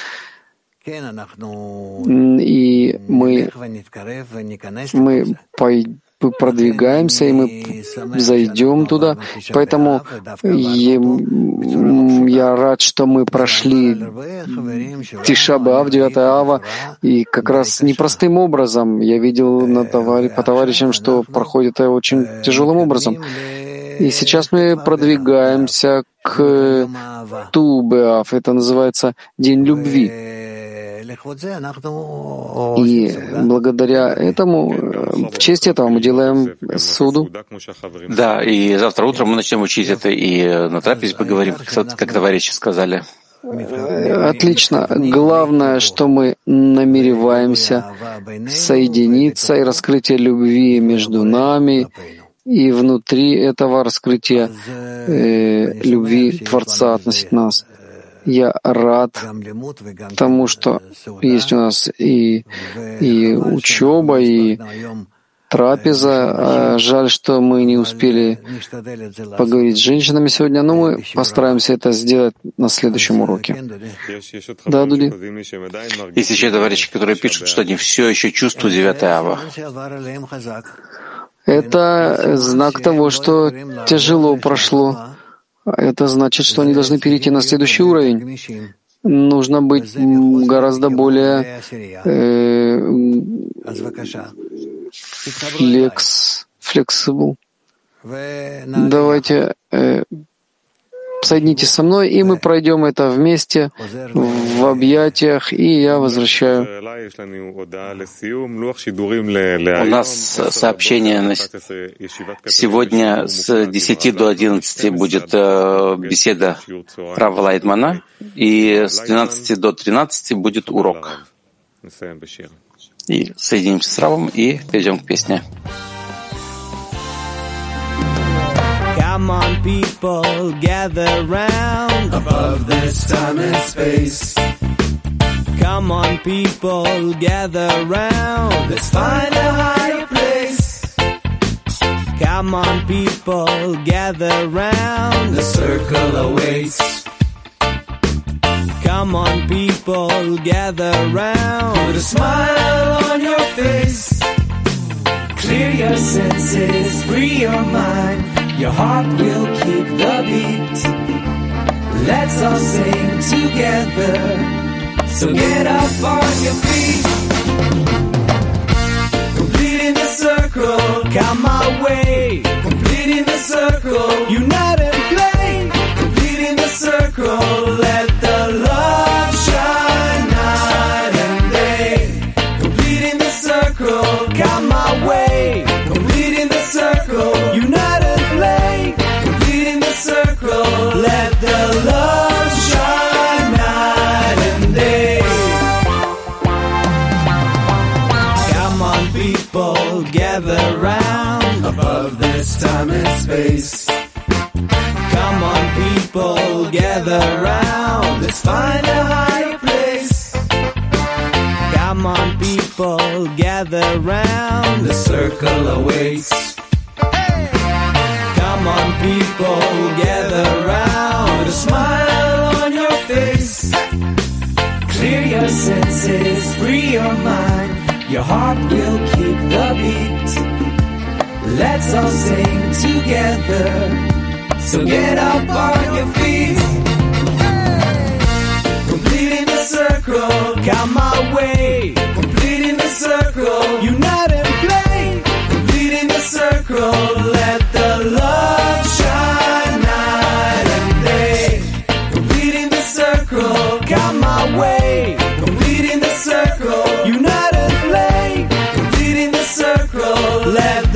и мы, мы пойдем, продвигаемся, и мы зайдем туда. Поэтому я, я рад, что мы прошли Тиша Б'Ав, девятое ава, и как раз непростым образом. Я видел на товар... по товарищам, что проходит это очень тяжелым образом. И сейчас мы продвигаемся к Ту Б'Ав. Это называется День любви. И благодаря этому, в честь этого мы делаем суду. Да, и завтра утром мы начнем учить это, и на трапезе поговорим, как товарищи сказали. Отлично. Главное, что мы намереваемся соединиться, и раскрытие любви между нами, и внутри этого раскрытия э, любви Творца относительно нас. Я рад тому, что есть у нас и, и учеба, и трапеза. Жаль, что мы не успели поговорить с женщинами сегодня, но мы постараемся это сделать на следующем уроке. Да, Дуди? Есть еще товарищи, которые пишут, что они все еще чувствуют девятое ава. Это знак того, что тяжело прошло. Это значит, что они должны перейти на следующий уровень. Нужно быть гораздо более э, флекс, flexible. Давайте э, соединитесь со мной, и мы пройдем это вместе в объятиях, и я возвращаю. У нас сообщение на сегодня с десяти до одиннадцати будет беседа Рава Лайтмана, и с двенадцати до тринадцати будет урок. И соединимся с Равом и перейдем к песне. Come on, people, gather round above this time and space. Come on, people, gather round. Let's find a higher place. Come on, people, gather round. The circle awaits. Come on, people, gather round. Put a smile on your face. Clear your senses, free your mind. Your heart will keep the beat. Let's all sing together. So get up on your feet. Completing the circle, come my way. Completing the circle, unite and play. Completing the circle, let the love shine night and day. Completing the circle, come my way. Completing the circle, unite and play. Completing the circle, let the love shine night and day. Come on, people, gather round above this time and space. Come on, people, gather round. Let's find a higher place. Come on, people, gather round. The circle awaits. Come on, people, gather round. With a smile on your face. Clear your senses, free your mind. Your heart will keep the beat. Let's all sing together. So get up on your feet. Completing the circle, come my way. Completing the circle, unite and play. Completing the circle, let the love shine now. circle, come my way, completing the circle, unite and play, completing the circle, let